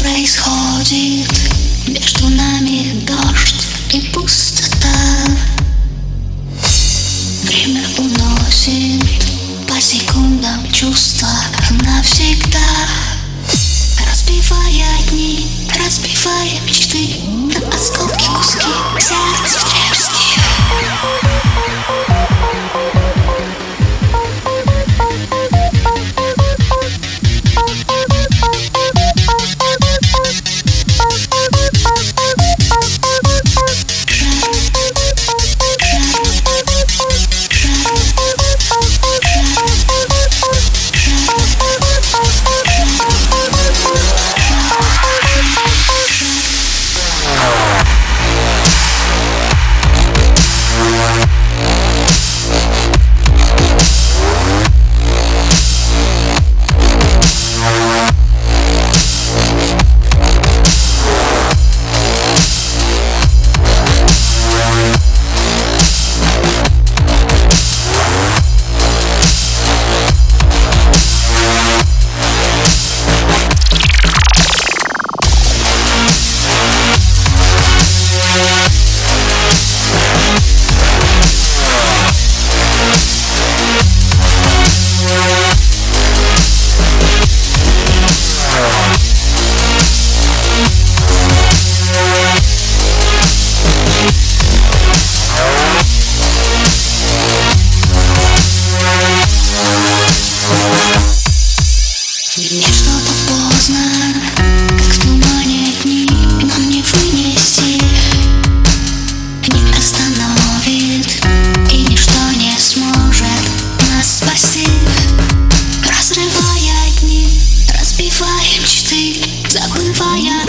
происходит? Между нами дождь и пустота. Время уносит по секундам чувства навсегда, разбивая дни, разбивая мечты на осколки, куски, сердце вдребезги. Мне что-то поздно, как в тумане дни, но не вынести, не остановит, и ничто не сможет нас спасти. Разрывая дни, разбивая мечты, забывая